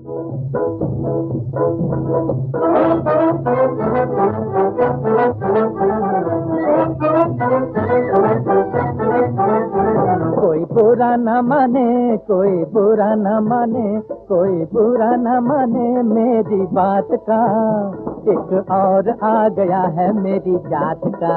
कोई बुरा न माने, कोई बुरा न माने, कोई बुरा न माने मेरी बात का। एक और आ गया है मेरी जात का।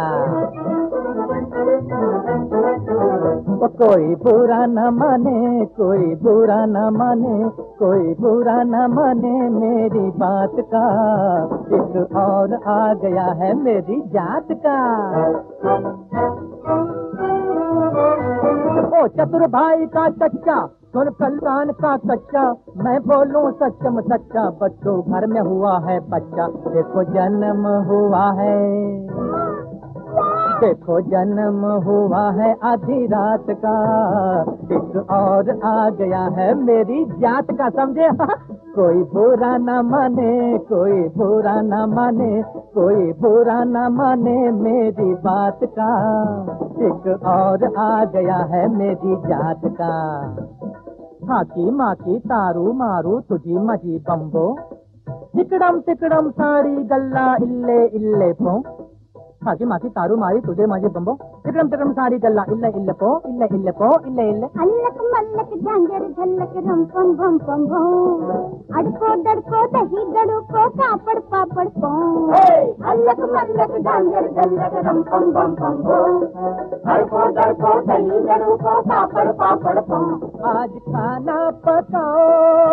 कोई बुरा न माने, कोई बुरा न माने, कोई बुरा न माने मेरी बात का। एक और आ गया है मेरी जात का। ओ चतुर भाई का चच्चा, सुन कल्याण का कच्चा, मैं बोलूं सच्चम सच्चा, बच्चों घर में हुआ है बच्चा। देखो जन्म हुआ है, देखो जन्म हुआ है आधी रात का। एक और आ गया है मेरी जात का, समझे? कोई बुरा न माने, कोई बुरा न माने, कोई बुरा न माने मेरी बात का। एक और आ गया है मेरी जात का। हाकी माकी तारू मारू तुझी मजी बम्बो, तिकड़म तिकड़म साड़ी गल्ला इल्ले इल्ले पो। हाकी माकी तारू मारी तुझे मजी बम्बो, तिकड़म तिकड़म साड़ी गल्ला इल्ले इल्ले पो, इल्ले इल्ले पो, इल्ले इल्ले। अल्लक मल्लक झांझर झल्लक रम पम भम पम भो, अड़को दड़को दही दड़को पापड़ पापड़ पो। अल्लक मल्लक झांझर झल्लक रम पम भम पम भो, अड़को दड़को दही दड़को पापड़ पापड़ पो। आज खाना पकाओ,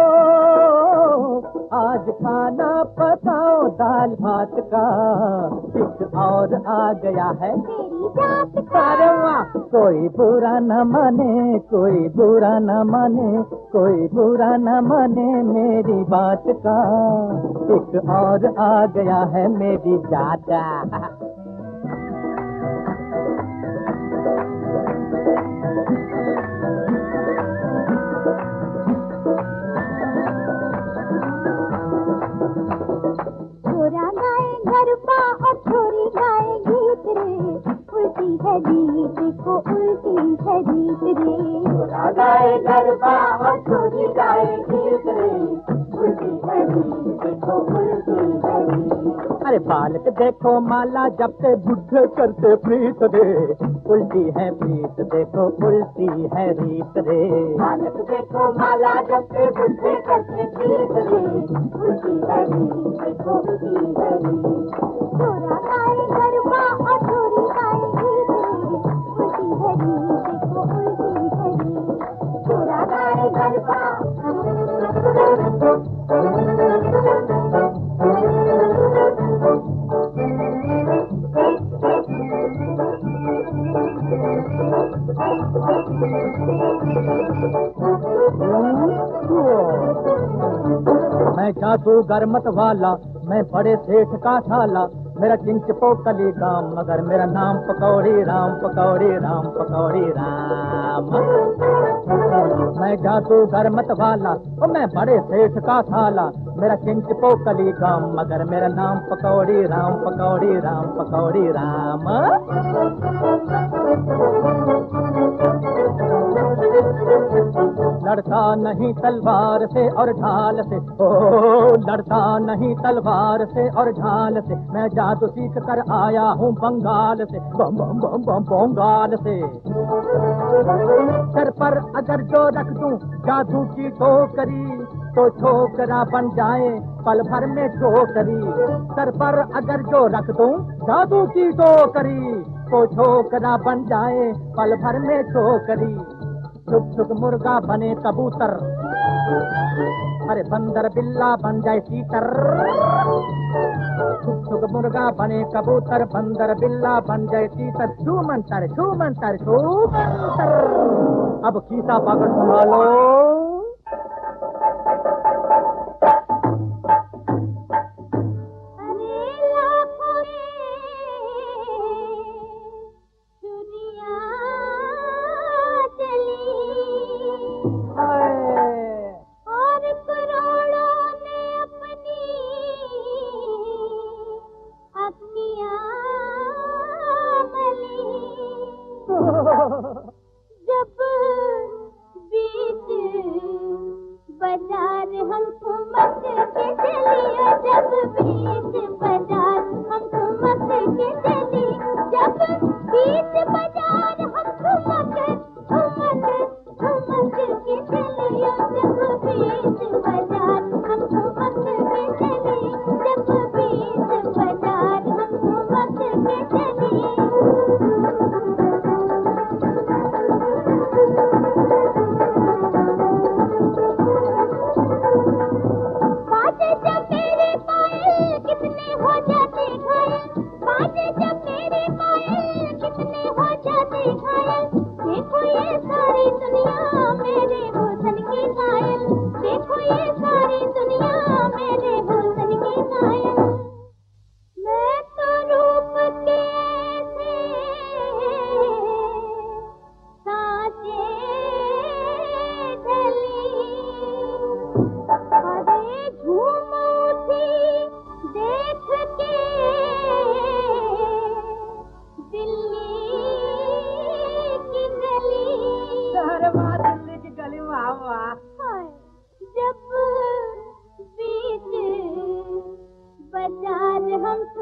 आज खाना पकाओ दाल भात का। एक और आ गया है तेरी जात का। अरे वाह! कोई बुरा न माने, कोई बुरा न माने, कोई बुरा न माने मेरी बात का। एक और आ गया है मेरी जात का। छोरा गाए गरबा और छोरी गाए गीत रे, उल्टी है रीत को उल्टी है रीत रे। छोरा गाए गरबा और छोरी गाए गीत रे, उल्टी है रीत को उल्टी है रीत। अरे बालक देखो माला जपते बुढ़े करते प्रीत रे, उल्टी है प्रीत देखो उल्टी है रीत रे। बालक देखो माला जपते बुढ़े करते प्रीत रे, उल्टी है रीत देखो उल्टी है रीत। छोरा गाए गरबा और छोरी गाए गीत रे, उल्टी है रीत देखो उल्टी है रीत। छोरा गाए गरबा मैं जादूगर मत वाला, मैं बड़े सेठ का थाला, मेरा चिंच पोकली गाम, मगर मेरा नाम पकौड़ी राम, पकौड़ी राम, पकौड़ी राम। मैं जादूगर मत वाला, और मैं बड़े सेठ का थाला, मेरा चिंच पोकली गाम, मगर मेरा नाम पकौड़ी राम, पकौड़ी राम, पकौड़ी राम। लड़ता नहीं तलवार से और ढाल से, ओ लड़ता नहीं तलवार से और ढाल से, मैं जादू सीख कर आया हूँ बंगाल से, बम बम बम बम बंगाल से। सर पर अगर जो रख दूं जादू की टोकरी, तो छोकरा बन जाए पल भर में छोकरी। सर पर अगर जो रख दूं जादू की टोकरी, तो छोकरा बन जाए पल भर में छोकरी। छुप छुप मुर्गा बने कबूतर, अरे बंदर बिल्ला बन जाए तीतर। छुप छुप मुर्गा बने कबूतर, बंदर बिल्ला बन जाए तीतर। छू मंतर छू मंतर छू मंतर। अब खीसा पकड़ संभालो। जब बीच बाजार हम ठुमक के चलिए, जब बीच बाजार हम ठुमक के चली, जब बीच बाजार हम ठुमक ठुमक ठुमक के चलिए, जब बीच बाजार हम ठुमक के चली, जब बीच बाजार हम ठुमक के चली। बाजे जब मेरे पायल कितने हो जाते घायल, बाजे जब मेरे पायल कितने हो जाते घायल, देखो ये सारी दुनिया मेरे हुस्न की घायल, देखो ये सारी दुनिया मेरे हुस्न की घायल। मैं तो रूप के साँचे ढली, अरे झूम उठी देख के दिल्ली की गली। अरे वाह, दिल्ली की गली, वाह वाह। हाय, जब बीच बाजार हम